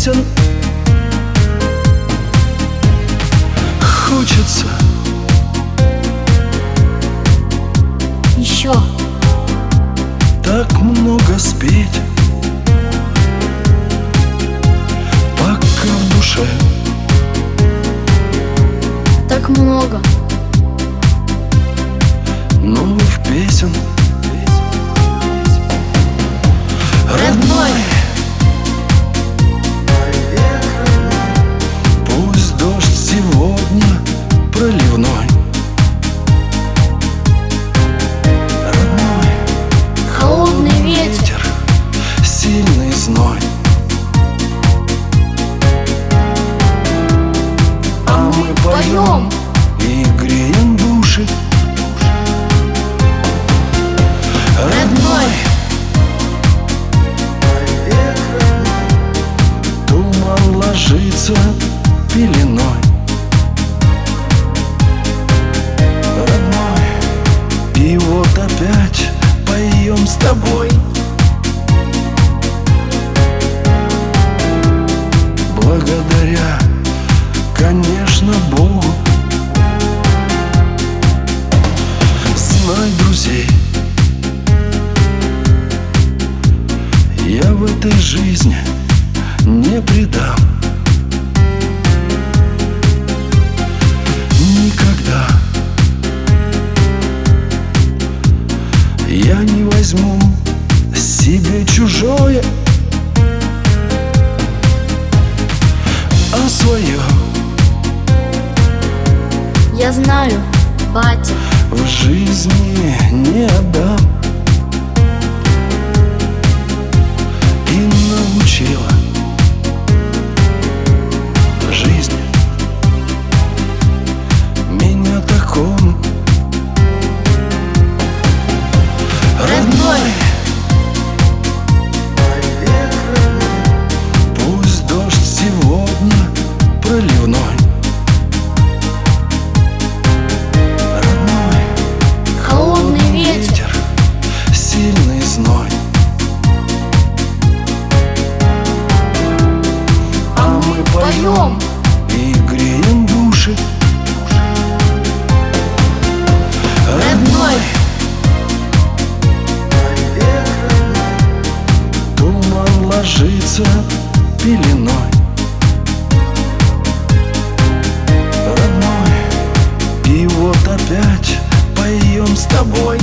песен. Хочется еще так много спеть, пока в душе так много новых песен. родной. Пусть дождь сегодня проливной, родной. Холодный ветер, Сильный зной, а мы поем. и греем души, Родной, туман ложится пеленой, родной. И вот опять поем с тобой. Благодаря, конечно, Богу. Знай, друзей, я в этой жизни не предам. Никогда я не возьму себе чужое, а свое я знаю, батя, в жизни не отдам. И научила жизнь меня такому, родной. Пусть дождь сегодня проливной, родной. Холодный ветер, Сильный зной, а мы поем. и греем души, Родной, туман ложится пеленой, родной. И вот опять поем с тобой.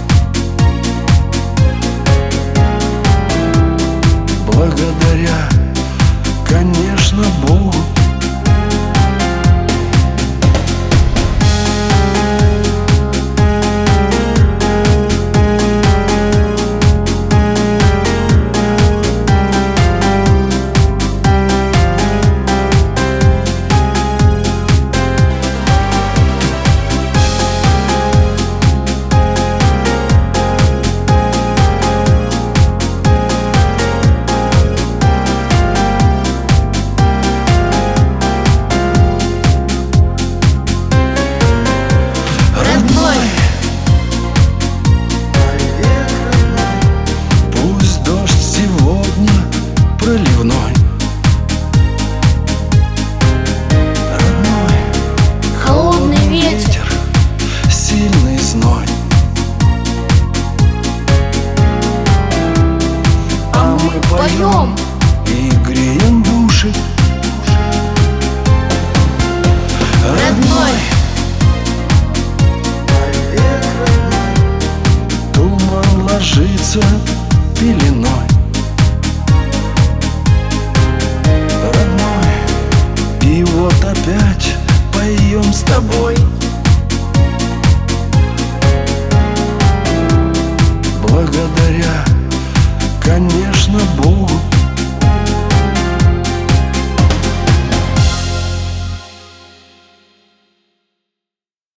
Благодаря, конечно, Богу. родной, Пусть дождь сегодня проливной, родной. холодный ветер, Сильный зной, а мы поем. и греем души, Родной, туман ложится пеленой,